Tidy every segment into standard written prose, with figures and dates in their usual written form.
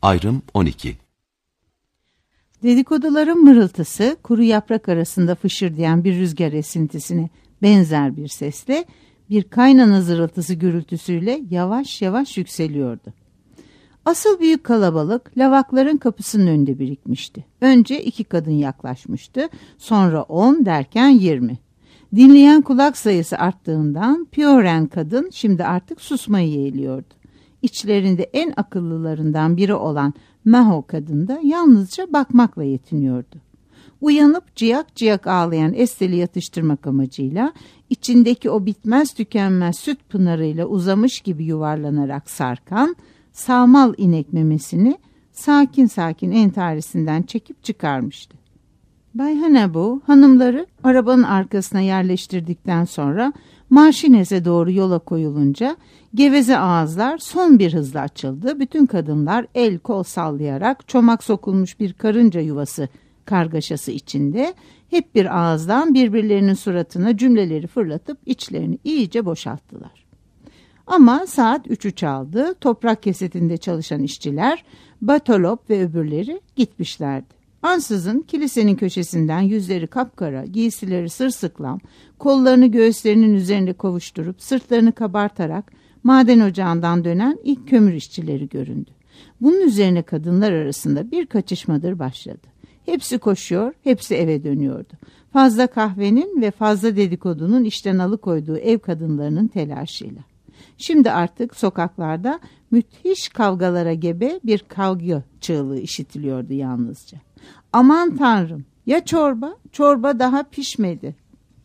Ayrım 12. Dedikoduların mırıltısı kuru yaprak arasında fışırdayan bir rüzgar esintisine benzer bir sesle bir kaynana zırıltısı gürültüsüyle yavaş yavaş yükseliyordu. Asıl büyük kalabalık lavakların kapısının önünde birikmişti. Önce 2 kadın yaklaşmıştı, sonra 10 derken 20. Dinleyen kulak sayısı arttığından Pioren kadın şimdi artık susmayı yeğliyordu. İçlerinde en akıllılarından biri olan Maho kadın da yalnızca bakmakla yetiniyordu. Uyanıp ciyak ciyak ağlayan Estel'i yatıştırmak amacıyla içindeki o bitmez tükenmez süt pınarıyla uzamış gibi yuvarlanarak sarkan sağmal inek memesini sakin sakin entarisinden çekip çıkarmıştı. Bay Hanabu hanımları arabanın arkasına yerleştirdikten sonra Marşines'e doğru yola koyulunca geveze ağızlar son bir hızla açıldı. Bütün kadınlar el kol sallayarak çomak sokulmuş bir karınca yuvası kargaşası içinde hep bir ağızdan birbirlerinin suratına cümleleri fırlatıp içlerini iyice boşalttılar. Ama saat 3'ü çaldı. Toprak kesetinde çalışan işçiler, Batolop ve öbürleri gitmişlerdi. Ansızın kilisenin köşesinden yüzleri kapkara, giysileri sırsıklam, kollarını göğüslerinin üzerinde kovuşturup sırtlarını kabartarak maden ocağından dönen ilk kömür işçileri göründü. Bunun üzerine kadınlar arasında bir kaçışmadır başladı. Hepsi koşuyor, hepsi eve dönüyordu. Fazla kahvenin ve fazla dedikodunun işten alıkoyduğu ev kadınlarının telaşıyla. Şimdi artık sokaklarda müthiş kavgalara gebe bir kavga çığlığı işitiliyordu yalnızca. Aman tanrım, ya çorba? Çorba daha pişmedi.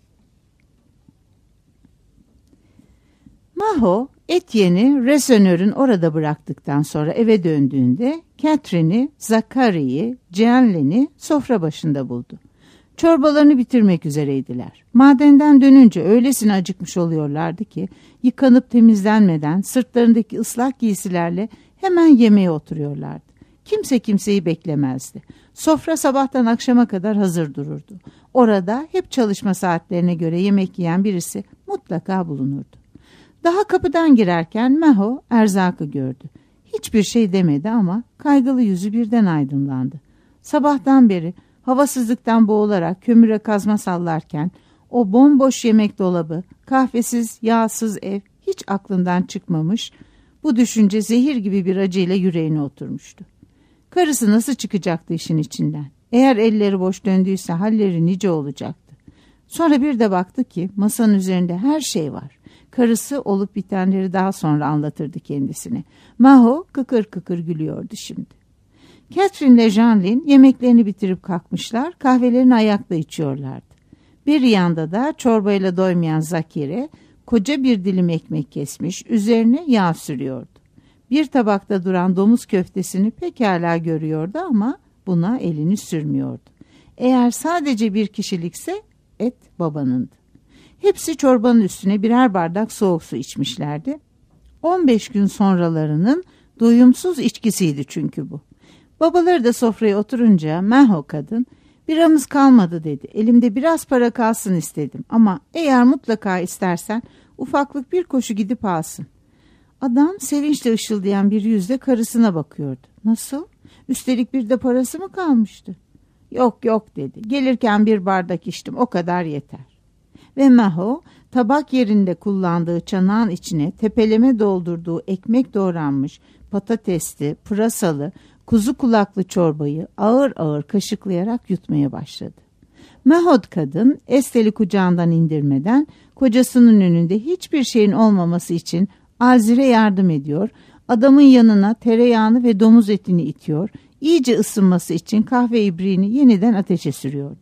Maho, Etienne'i resönörün orada bıraktıktan sonra eve döndüğünde Catherine'i, Zakari'yi, Jeanlin'i sofra başında buldu. Çorbalarını bitirmek üzereydiler. Madenden dönünce öylesine acıkmış oluyorlardı ki yıkanıp temizlenmeden sırtlarındaki ıslak giysilerle hemen yemeğe oturuyorlardı. Kimse kimseyi beklemezdi. Sofra sabahtan akşama kadar hazır dururdu. Orada hep çalışma saatlerine göre yemek yiyen birisi mutlaka bulunurdu. Daha kapıdan girerken Maho erzakı gördü. Hiçbir şey demedi ama kaygılı yüzü birden aydınlandı. Sabahtan beri havasızlıktan boğularak kömüre kazma sallarken o bomboş yemek dolabı, kahvesiz, yağsız ev hiç aklından çıkmamış, bu düşünce zehir gibi bir acıyla yüreğine oturmuştu. Karısı nasıl çıkacaktı işin içinden? Eğer elleri boş döndüyse halleri nice olacaktı. Sonra bir de baktı ki masanın üzerinde her şey var. Karısı olup bitenleri daha sonra anlatırdı kendisine. Maho kıkır kıkır gülüyordu şimdi. Catherine ile Jeanlin yemeklerini bitirip kalkmışlar, kahvelerini ayakta içiyorlardı. Bir yanda da çorbayla doymayan Zakire koca bir dilim ekmek kesmiş, üzerine yağ sürüyordu. Bir tabakta duran domuz köftesini pekala görüyordu ama buna elini sürmüyordu. Eğer sadece bir kişilikse et babanındı. Hepsi çorbanın üstüne birer bardak soğuk su içmişlerdi. 15 gün sonralarının doyumsuz içkisiydi çünkü bu. Babaları da sofraya oturunca Maho kadın, biramız kalmadı dedi. Elimde biraz para kalsın istedim ama eğer mutlaka istersen ufaklık bir koşu gidip alsın. Adam sevinçle ışıldayan bir yüzle karısına bakıyordu. Nasıl? Üstelik bir de parası mı kalmıştı? Yok yok dedi. Gelirken bir bardak içtim, o kadar yeter. Ve Maho tabak yerinde kullandığı çanağın içine tepeleme doldurduğu ekmek doğranmış patatesli, pırasalı, kuzu kulaklı çorbayı ağır ağır kaşıklayarak yutmaya başladı. Mahod kadın Estel'i kucağından indirmeden kocasının önünde hiçbir şeyin olmaması için Azir'e yardım ediyor, adamın yanına tereyağını ve domuz etini itiyor, iyice ısınması için kahve ibriğini yeniden ateşe sürüyordu.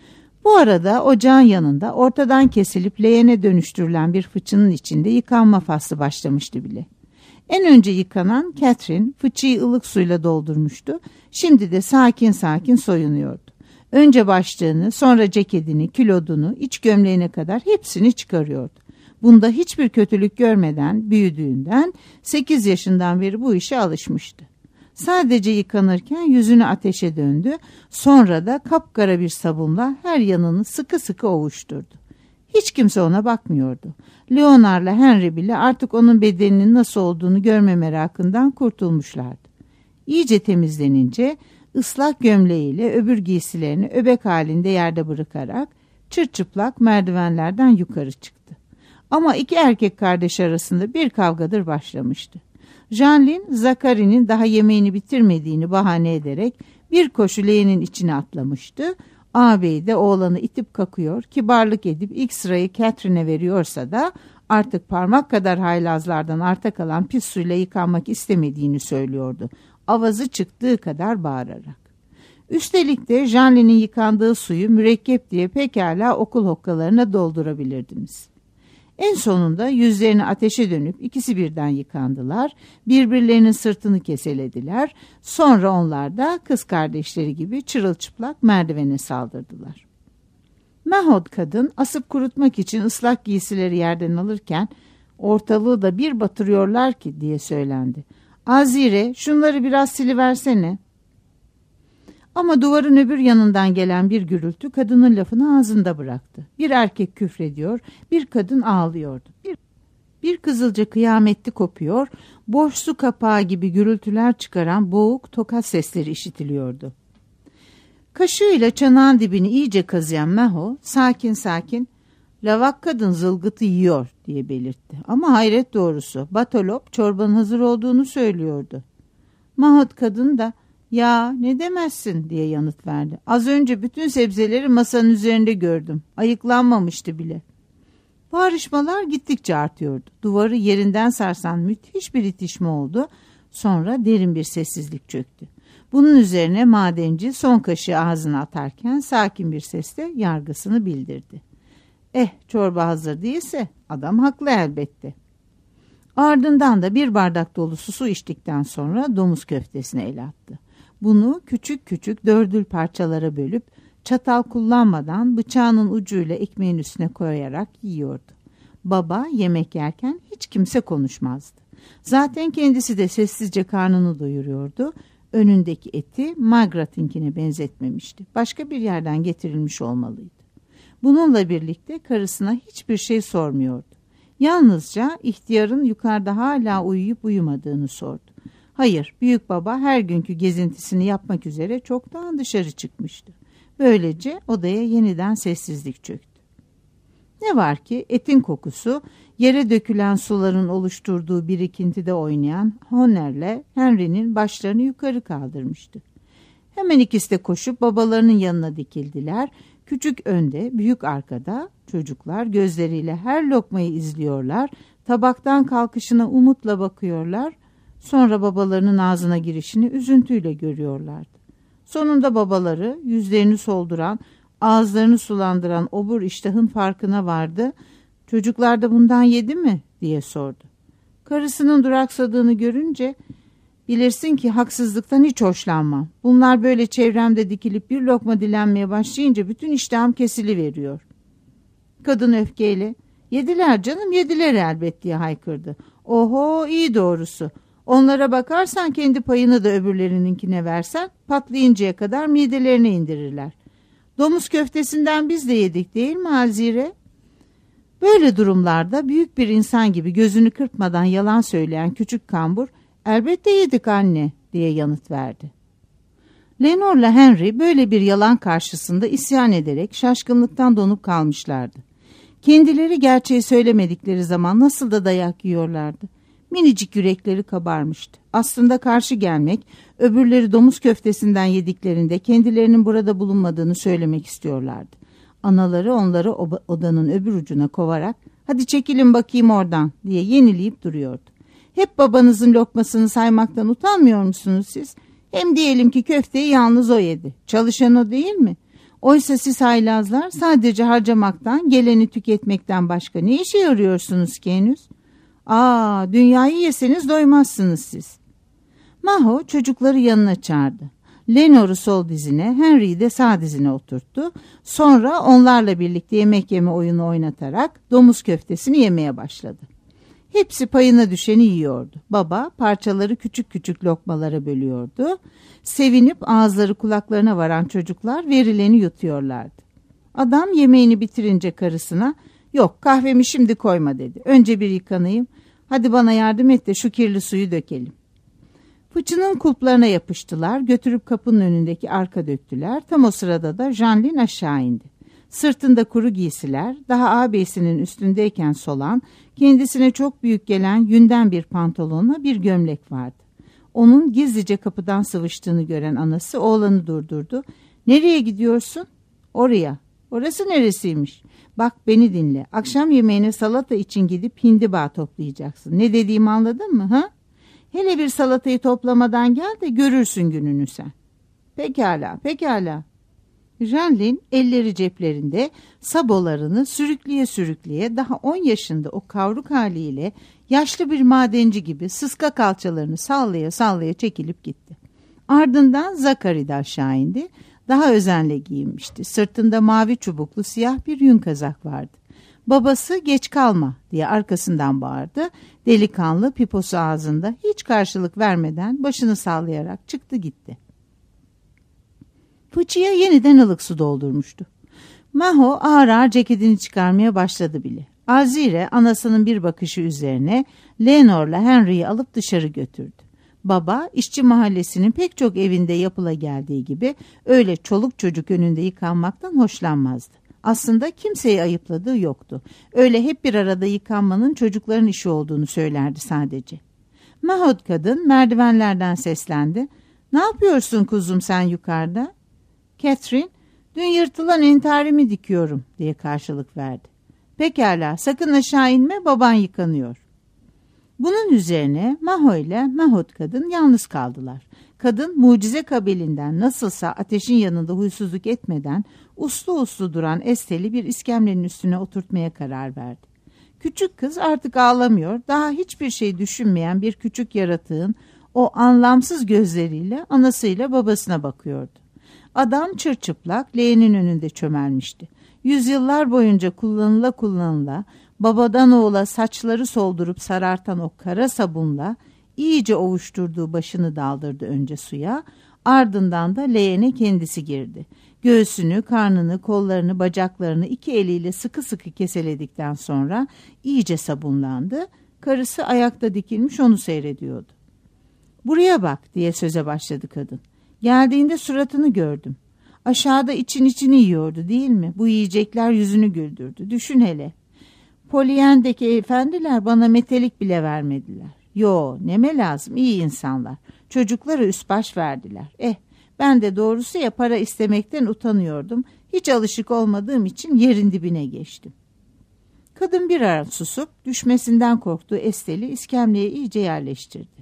Bu arada ocağın yanında ortadan kesilip leğene dönüştürülen bir fıçının içinde yıkanma faslı başlamıştı bile. En önce yıkanan Catherine fıçıyı ılık suyla doldurmuştu. Şimdi de sakin sakin soyunuyordu. Önce başlığını, sonra ceketini, kilodunu, iç gömleğine kadar hepsini çıkarıyordu. Bunda hiçbir kötülük görmeden, büyüdüğünden 8 yaşından beri bu işe alışmıştı. Sadece yıkanırken yüzünü ateşe döndü, sonra da kapkara bir sabunla her yanını sıkı sıkı ovuşturdu. Hiç kimse ona bakmıyordu. Leonard'la Henry bile artık onun bedeninin nasıl olduğunu görme merakından kurtulmuşlardı. İyice temizlenince ıslak gömleğiyle öbür giysilerini öbek halinde yerde bırakarak çırçıplak merdivenlerden yukarı çıktı. Ama iki erkek kardeş arasında bir kavgadır başlamıştı. Jeanlin, Zachary'nin daha yemeğini bitirmediğini bahane ederek bir koşu leğenin içine atlamıştı. Ağabey de oğlanı itip kakıyor, kibarlık edip ilk sırayı Catherine'e veriyorsa da artık parmak kadar haylazlardan arta kalan pis suyla yıkanmak istemediğini söylüyordu. Avazı çıktığı kadar bağırarak. Üstelik de Jeanlin'in yıkandığı suyu mürekkep diye pekala okul hokkalarına doldurabilirdiniz. En sonunda yüzlerini ateşe dönüp ikisi birden yıkandılar, birbirlerinin sırtını keselediler, sonra onlar da kız kardeşleri gibi çırılçıplak merdivene saldırdılar. Mahod kadın asıp kurutmak için ıslak giysileri yerden alırken ortalığı da bir batırıyorlar ki diye söylendi. Azire, şunları biraz siliversene. Ama duvarın öbür yanından gelen bir gürültü kadının lafını ağzında bıraktı. Bir erkek küfrediyor, bir kadın ağlıyordu. Bir kızılca kıyametli kopuyor, boş su kapağı gibi gürültüler çıkaran boğuk tokat sesleri işitiliyordu. Kaşığıyla çanağın dibini iyice kazıyan Maho sakin sakin "Lavak kadın zılgıtı yiyor" diye belirtti. Ama hayret doğrusu Batolop çorbanın hazır olduğunu söylüyordu. Mahot kadın da "Ya ne demezsin" diye yanıt verdi. "Az önce bütün sebzeleri masanın üzerinde gördüm. Ayıklanmamıştı bile." Bağırışmalar gittikçe artıyordu. Duvarı yerinden sarsan müthiş bir itişme oldu. Sonra derin bir sessizlik çöktü. Bunun üzerine madenci son kaşığı ağzına atarken sakin bir sesle yargısını bildirdi. Çorba hazır değilse adam haklı elbette. Ardından da bir bardak dolusu su içtikten sonra domuz köftesine el attı. Bunu küçük küçük dördül parçalara bölüp çatal kullanmadan bıçağının ucuyla ekmeğin üstüne koyarak yiyordu. Baba yemek yerken hiç kimse konuşmazdı. Zaten kendisi de sessizce karnını doyuruyordu. Önündeki eti Margaret'inkine benzetmemişti. Başka bir yerden getirilmiş olmalıydı. Bununla birlikte karısına hiçbir şey sormuyordu. Yalnızca ihtiyarın yukarıda hala uyuyup uyumadığını sordu. Hayır, büyük baba her günkü gezintisini yapmak üzere çoktan dışarı çıkmıştı. Böylece odaya yeniden sessizlik çöktü. Ne var ki etin kokusu yere dökülen suların oluşturduğu birikintide oynayan Honor'le Henry'nin başlarını yukarı kaldırmıştı. Hemen ikisi de koşup babalarının yanına dikildiler. Küçük önde, büyük arkada, çocuklar gözleriyle her lokmayı izliyorlar, tabaktan kalkışına umutla bakıyorlar, sonra babalarının ağzına girişini üzüntüyle görüyorlardı. Sonunda babaları yüzlerini solduran, ağızlarını sulandıran obur iştahın farkına vardı. "Çocuklar da bundan yedi mi?" diye sordu. Karısının duraksadığını görünce "Bilirsin ki haksızlıktan hiç hoşlanmam. Bunlar böyle çevremde dikilip bir lokma dilenmeye başlayınca bütün iştahım kesiliveriyor." Kadın öfkeyle "Yediler canım, yediler elbet" diye haykırdı. "Oho, iyi doğrusu. Onlara bakarsan kendi payını da öbürlerininkine versen patlayıncaya kadar midelerine indirirler. Domuz köftesinden biz de yedik değil mi Azire?" Böyle durumlarda büyük bir insan gibi gözünü kırpmadan yalan söyleyen küçük kambur "Elbette yedik anne" diye yanıt verdi. Leonor'la Henry böyle bir yalan karşısında isyan ederek şaşkınlıktan donup kalmışlardı. Kendileri gerçeği söylemedikleri zaman nasıl da dayak yiyorlardı. Minicik yürekleri kabarmıştı. Aslında karşı gelmek, öbürleri domuz köftesinden yediklerinde kendilerinin burada bulunmadığını söylemek istiyorlardı. Anaları onları odanın öbür ucuna kovarak "Hadi çekilin bakayım oradan" diye yenileyip duruyordu. "Hep babanızın lokmasını saymaktan utanmıyor musunuz siz? Hem diyelim ki köfteyi yalnız o yedi. Çalışan o değil mi? Oysa siz haylazlar sadece harcamaktan, geleni tüketmekten başka ne işe yarıyorsunuz ki henüz? Dünyayı yeseniz doymazsınız siz." Maho çocukları yanına çağırdı. Leonor'u sol dizine, Henry'yi de sağ dizine oturttu. Sonra onlarla birlikte yemek yeme oyunu oynatarak domuz köftesini yemeye başladı. Hepsi payına düşeni yiyordu. Baba parçaları küçük küçük lokmalara bölüyordu. Sevinip ağızları kulaklarına varan çocuklar verileni yutuyorlardı. Adam yemeğini bitirince karısına "Yok, kahvemi şimdi koyma" dedi. "Önce bir yıkanayım. Hadi bana yardım et de şu kirli suyu dökelim." Fıçının kulplarına yapıştılar, götürüp kapının önündeki arka döktüler. Tam o sırada da Jeanlin aşağı indi. Sırtında kuru giysiler, daha ağabeyisinin üstündeyken solan, kendisine çok büyük gelen yünden bir pantolonla bir gömlek vardı. Onun gizlice kapıdan sıvıştığını gören anası oğlanı durdurdu. "Nereye gidiyorsun?" "Oraya." "Orası neresiymiş?" "Bak beni dinle. Akşam yemeğine salata için gidip hindiba toplayacaksın. Ne dediğimi anladın mı ha? Hele bir salatayı toplamadan gel de görürsün gününü sen." "Pekala, pekala." Jeanlin elleri ceplerinde sabolarını sürükleye sürükleye daha 10 yaşında o kavruk haliyle yaşlı bir madenci gibi sıska kalçalarını sallaya sallaya çekilip gitti. Ardından Zakari de aşağı indi. Daha özenle giyinmişti. Sırtında mavi çubuklu siyah bir yün kazak vardı. Babası "Geç kalma" diye arkasından bağırdı. Delikanlı piposu ağzında hiç karşılık vermeden başını sallayarak çıktı gitti. Fıçıya yeniden ılık su doldurmuştu. Maho ağır ağır ceketini çıkarmaya başladı bile. Alzire anasının bir bakışı üzerine Leonor'la Henry'yi alıp dışarı götürdü. Baba işçi mahallesinin pek çok evinde yapıla geldiği gibi öyle çoluk çocuk önünde yıkanmaktan hoşlanmazdı. Aslında kimseyi ayıpladığı yoktu. Öyle hep bir arada yıkanmanın çocukların işi olduğunu söylerdi sadece. Mahot kadın merdivenlerden seslendi. "Ne yapıyorsun kuzum sen yukarıda?" Catherine, "Dün yırtılan entarimi dikiyorum" diye karşılık verdi. "Pekala, sakın aşağı inme, baban yıkanıyor." Bunun üzerine Maho ile Mahot kadın yalnız kaldılar. Kadın mucize kabilinden nasılsa ateşin yanında huysuzluk etmeden uslu uslu duran Estel'i bir iskemlenin üstüne oturtmaya karar verdi. Küçük kız artık ağlamıyor, daha hiçbir şey düşünmeyen bir küçük yaratığın o anlamsız gözleriyle anasıyla babasına bakıyordu. Adam çırçıplak leğenin önünde çömelmişti. Yüzyıllar boyunca kullanıla babadan oğula saçları soldurup sarartan o kara sabunla iyice ovuşturduğu başını daldırdı önce suya, ardından da leğene kendisi girdi. Göğsünü, karnını, kollarını, bacaklarını 2 eliyle sıkı sıkı keseledikten sonra iyice sabunlandı. Karısı ayakta dikilmiş onu seyrediyordu. "Buraya bak" diye söze başladı kadın. "Geldiğinde suratını gördüm. Aşağıda için yiyordu değil mi? Bu yiyecekler yüzünü güldürdü. Düşün hele. Polyen'deki efendiler bana metelik bile vermediler. Yo, neme lazım, iyi insanlar. Çocuklara üst baş verdiler. Ben de doğrusu ya para istemekten utanıyordum. Hiç alışık olmadığım için yerin dibine geçtim." Kadın bir ara susup düşmesinden korktuğu Estel'i iskemleye iyice yerleştirdi.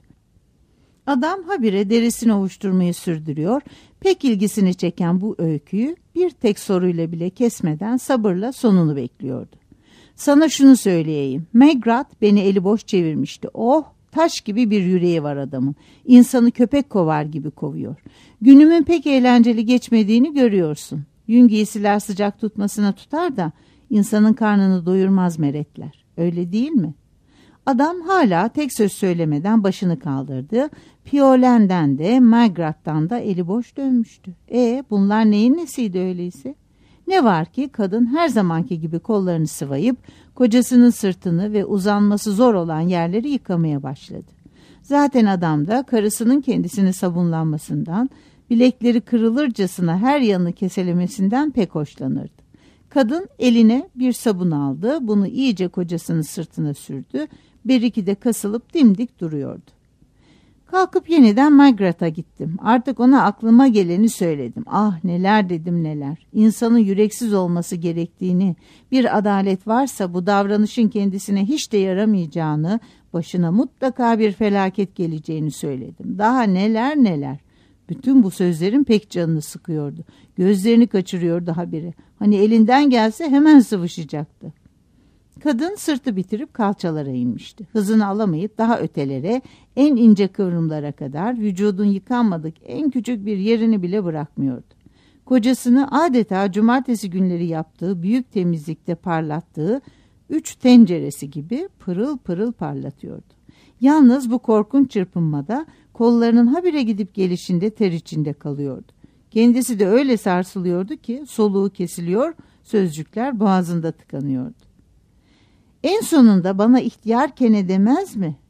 Adam habire derisini ovuşturmayı sürdürüyor, pek ilgisini çeken bu öyküyü bir tek soruyla bile kesmeden sabırla sonunu bekliyordu. "Sana şunu söyleyeyim, Maigrat beni eli boş çevirmişti. Oh, taş gibi bir yüreği var adamın. İnsanı köpek kovar gibi kovuyor. Günümün pek eğlenceli geçmediğini görüyorsun. Yün giysiler sıcak tutmasına tutar da insanın karnını doyurmaz meretler. Öyle değil mi?" Adam hala tek söz söylemeden başını kaldırdı. Piolen'den de Maigrat'tan da eli boş dönmüştü. Bunlar neyin nesiydi öyleyse? Ne var ki kadın her zamanki gibi kollarını sıvayıp kocasının sırtını ve uzanması zor olan yerleri yıkamaya başladı. Zaten adam da karısının kendisini sabunlanmasından, bilekleri kırılırcasına her yanını keselemesinden pek hoşlanırdı. Kadın eline bir sabun aldı, bunu iyice kocasının sırtına sürdü, bir iki de kasılıp dimdik duruyordu. Kalkıp yeniden Maigrat'a gittim. Artık ona aklıma geleni söyledim. Ah neler dedim neler. İnsanın yüreksiz olması gerektiğini, bir adalet varsa bu davranışın kendisine hiç de yaramayacağını, başına mutlaka bir felaket geleceğini söyledim. Daha neler neler. Bütün bu sözlerin pek canını sıkıyordu. Gözlerini kaçırıyordu habire. Hani elinden gelse hemen sıvışacaktı. Kadın sırtı bitirip kalçalara inmişti. Hızını alamayıp daha ötelere, en ince kıvrımlara kadar vücudun yıkanmadık en küçük bir yerini bile bırakmıyordu. Kocasını adeta cumartesi günleri yaptığı büyük temizlikte parlattığı 3 tenceresi gibi pırıl pırıl parlatıyordu. Yalnız bu korkunç çırpınmada kollarının habire gidip gelişinde ter içinde kalıyordu. Kendisi de öyle sarsılıyordu ki soluğu kesiliyor, sözcükler boğazında tıkanıyordu. En sonunda bana ihtiyar kene demez mi?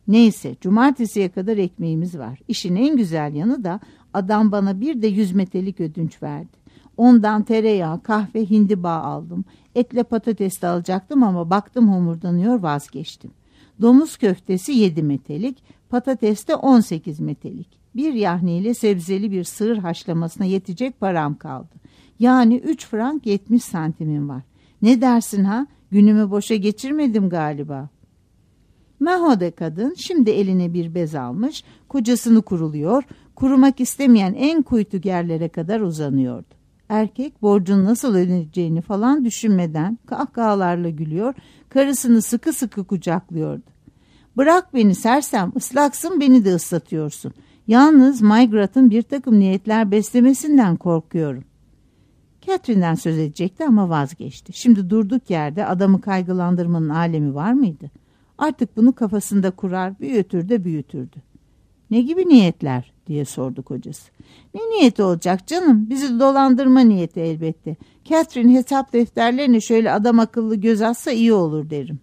Neyse, cumartesiye kadar ekmeğimiz var. İşin en güzel yanı da adam bana bir de 100 metelik ödünç verdi. Ondan tereyağı, kahve, hindiba aldım. Etle patates de alacaktım ama baktım homurdanıyor, vazgeçtim. Domuz köftesi 7 metelik, patates de 18 metelik. Bir yahniyle sebzeli bir sığır haşlamasına yetecek param kaldı. Yani 3 frank 70 santimim var. Ne dersin ha? Günümü boşa geçirmedim galiba. Mahode kadın şimdi eline bir bez almış, kocasını kuruluyor, kurumak istemeyen en kuytu yerlere kadar uzanıyordu. Erkek borcun nasıl ödeneceğini falan düşünmeden kahkahalarla gülüyor, karısını sıkı sıkı kucaklıyordu. Bırak beni sersem, ıslaksın, beni de ıslatıyorsun. Yalnız Maygrat'ın bir takım niyetler beslemesinden korkuyorum. Catherine'den söz edecekti ama vazgeçti. Şimdi durduk yerde adamı kaygılandırmanın alemi var mıydı? Artık bunu kafasında kurar, büyütür de büyütürdü. Ne gibi niyetler diye sordu kocası. Ne niyeti olacak canım? Bizi dolandırma niyeti elbette. Catherine hesap defterlerine şöyle adam akıllı göz atsa iyi olur derim.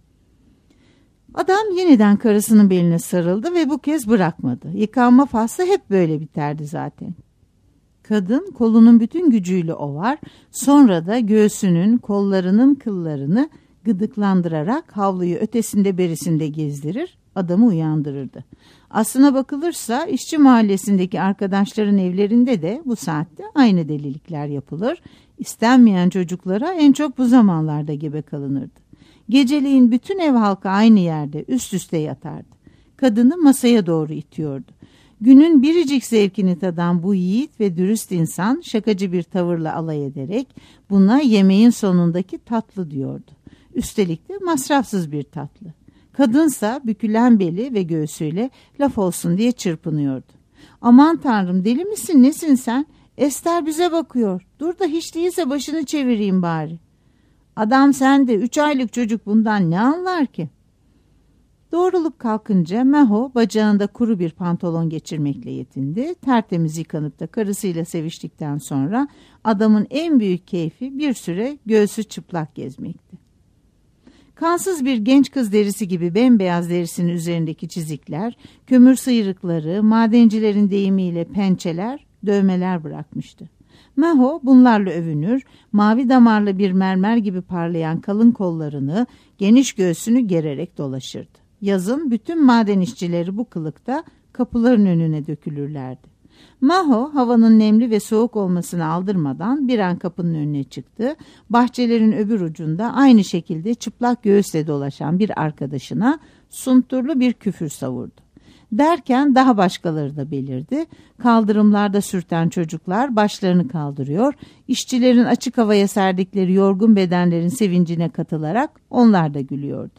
Adam yeniden karısının beline sarıldı ve bu kez bırakmadı. Yıkanma faslı hep böyle biterdi zaten. Kadın kolunun bütün gücüyle ovar, sonra da göğsünün, kollarının kıllarını gıdıklandırarak havluyu ötesinde berisinde gezdirir, adamı uyandırırdı. Aslına bakılırsa işçi mahallesindeki arkadaşların evlerinde de bu saatte aynı delilikler yapılır. İstenmeyen çocuklara en çok bu zamanlarda gebe kalınırdı. Geceleyin bütün ev halkı aynı yerde üst üste yatardı. Kadını masaya doğru itiyordu. Günün biricik zevkini tadan bu yiğit ve dürüst insan şakacı bir tavırla alay ederek buna yemeğin sonundaki tatlı diyordu. Üstelik de masrafsız bir tatlı. Kadınsa bükülen beli ve göğsüyle laf olsun diye çırpınıyordu. Aman tanrım, deli misin, nesin sen? Ester bize bakıyor. Dur da hiç değilse başını çevireyim bari. Adam sende, 3 aylık çocuk bundan ne anlar ki? Doğrulup kalkınca Maho bacağında kuru bir pantolon geçirmekle yetindi. Tertemiz yıkanıp da karısıyla seviştikten sonra adamın en büyük keyfi bir süre göğsü çıplak gezmekti. Kansız bir genç kız derisi gibi bembeyaz derisinin üzerindeki çizikler, kömür sıyrıkları, madencilerin deyimiyle pençeler, dövmeler bırakmıştı. Maho bunlarla övünür, mavi damarlı bir mermer gibi parlayan kalın kollarını, geniş göğsünü gererek dolaşırdı. Yazın bütün maden işçileri bu kılıkta kapıların önüne dökülürlerdi. Maho havanın nemli ve soğuk olmasını aldırmadan bir an kapının önüne çıktı. Bahçelerin öbür ucunda aynı şekilde çıplak göğüsle dolaşan bir arkadaşına sunturlu bir küfür savurdu. Derken daha başkaları da belirdi. Kaldırımlarda sürten çocuklar başlarını kaldırıyor, işçilerin açık havaya serdikleri yorgun bedenlerin sevincine katılarak onlar da gülüyordu.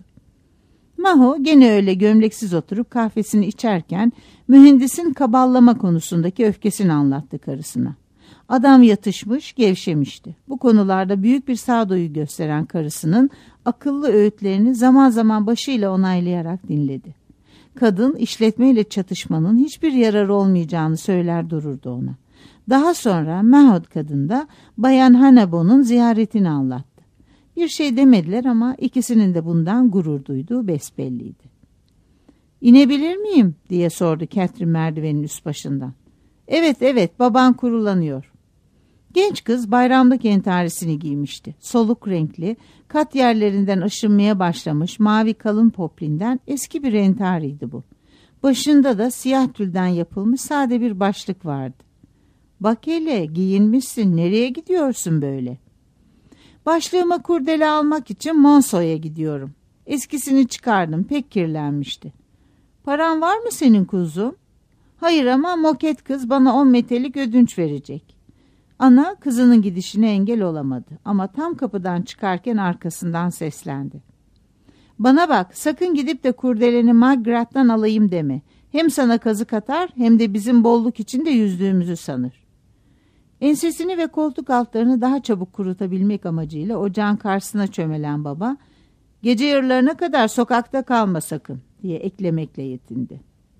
Maho gene öyle gömleksiz oturup kahvesini içerken mühendisin kaballama konusundaki öfkesini anlattı karısına. Adam yatışmış, gevşemişti. Bu konularda büyük bir sağduyu gösteren karısının akıllı öğütlerini zaman zaman başıyla onaylayarak dinledi. Kadın işletmeyle çatışmanın hiçbir yararı olmayacağını söyler dururdu ona. Daha sonra Mahod kadın da Bayan Hanabo'nun ziyaretini anlattı. Bir şey demediler ama ikisinin de bundan gurur duyduğu besbelliydi. "İnebilir miyim?" diye sordu Catherine merdivenin üst başından. Evet, baban kurulanıyor." Genç kız bayramlık entarisini giymişti. Soluk renkli, kat yerlerinden aşınmaya başlamış mavi kalın poplinden eski bir entariydi bu. Başında da siyah tülden yapılmış sade bir başlık vardı. "Bak hele, giyinmişsin, nereye gidiyorsun böyle?" "Başlığıma kurdele almak için Monso'ya gidiyorum. Eskisini çıkardım, pek kirlenmişti." "Paran var mı senin kuzum?" "Hayır ama moket kız bana 10 metelik ödünç verecek." Ana kızının gidişine engel olamadı ama tam kapıdan çıkarken arkasından seslendi. "Bana bak, sakın gidip de kurdeleni Margaret'tan alayım deme. Hem sana kazık atar hem de bizim bolluk içinde yüzdüğümüzü sanır." Ensesini ve koltuk altlarını daha çabuk kurutabilmek amacıyla ocağın karşısına çömelen baba, "Gece yarılarına kadar sokakta kalma sakın," diye eklemekle yetindi.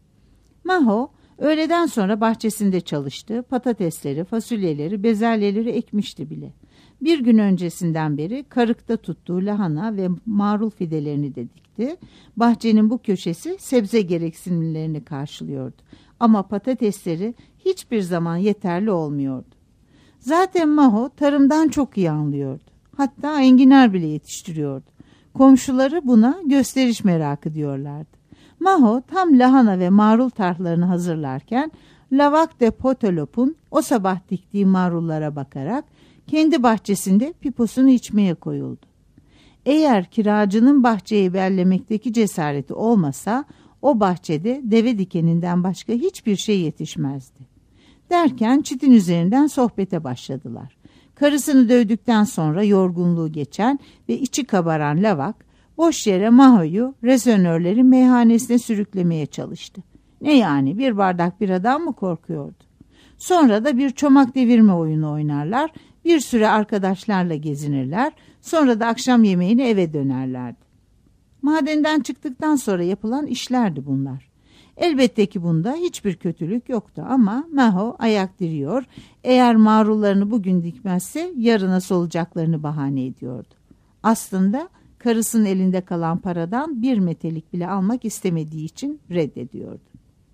Maho öğleden sonra bahçesinde çalıştı, patatesleri, fasulyeleri, bezelyeleri ekmişti bile. Bir gün öncesinden beri karıkta tuttuğu lahana ve marul fidelerini de dikti. Bahçenin bu köşesi sebze gereksinimlerini karşılıyordu. Ama patatesleri hiçbir zaman yeterli olmuyordu. Zaten Maho tarımdan çok iyi anlıyordu. Hatta enginar bile yetiştiriyordu. Komşuları buna gösteriş merakı diyorlardı. Maho tam lahana ve marul tarhlarını hazırlarken Lavak de Potolop'un o sabah diktiği marullara bakarak kendi bahçesinde piposunu içmeye koyuldu. Eğer kiracının bahçeyi bellemekteki cesareti olmasa o bahçede deve dikeninden başka hiçbir şey yetişmezdi. Derken çitin üzerinden sohbete başladılar. Karısını dövdükten sonra yorgunluğu geçen ve içi kabaran Lavak boş yere Maho'yu rezonörlerin meyhanesine sürüklemeye çalıştı. Ne yani, bir bardak biradan mı korkuyordu? Sonra da bir çomak devirme oyunu oynarlar, bir süre arkadaşlarla gezinirler, sonra da akşam yemeğine eve dönerlerdi. Madenden çıktıktan sonra yapılan işlerdi bunlar. Elbette ki bunda hiçbir kötülük yoktu ama Maho ayak diriyor, eğer marullarını bugün dikmezse yarına solacaklarını bahane ediyordu. Aslında karısının elinde kalan paradan bir metelik bile almak istemediği için reddediyordu.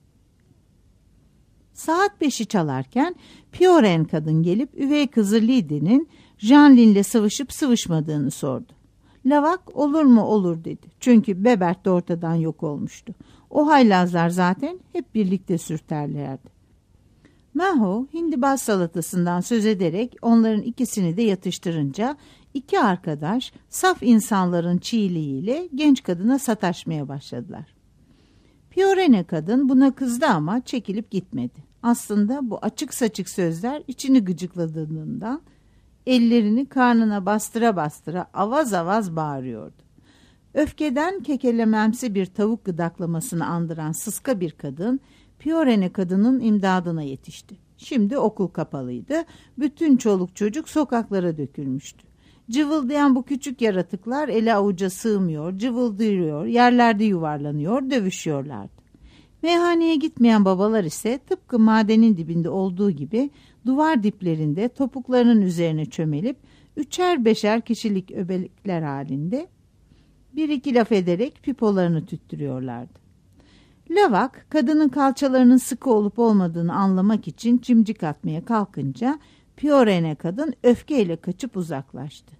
Saat 5'i çalarken Pioren kadın gelip üvey kızı Lidy'nin Jeanlin'le sıvışıp sıvışmadığını sordu. Lavak olur mu olur dedi. Çünkü Bebert de ortadan yok olmuştu. O haylazlar zaten hep birlikte sürterlerdi. Maho hindibaz salatasından söz ederek onların ikisini de yatıştırınca iki arkadaş saf insanların çiğliğiyle genç kadına sataşmaya başladılar. Piorene kadın buna kızdı ama çekilip gitmedi. Aslında bu açık saçık sözler içini gıcıkladığından ellerini karnına bastıra bastıra avaz avaz bağırıyordu. Öfkeden kekelememsi bir tavuk gıdaklamasını andıran sıska bir kadın Piorene kadının imdadına yetişti. Şimdi okul kapalıydı. Bütün çoluk çocuk sokaklara dökülmüştü. Cıvıldayan bu küçük yaratıklar ele avuca sığmıyor, cıvıldıyor, yerlerde yuvarlanıyor, dövüşüyorlardı. Meyhaneye gitmeyen babalar ise tıpkı madenin dibinde olduğu gibi duvar diplerinde topuklarının üzerine çömelip üçer beşer kişilik öbekler halinde bir iki laf ederek pipolarını tüttürüyorlardı. Lavak kadının kalçalarının sıkı olup olmadığını anlamak için cimcik atmaya kalkınca Piorene kadın öfkeyle kaçıp uzaklaştı.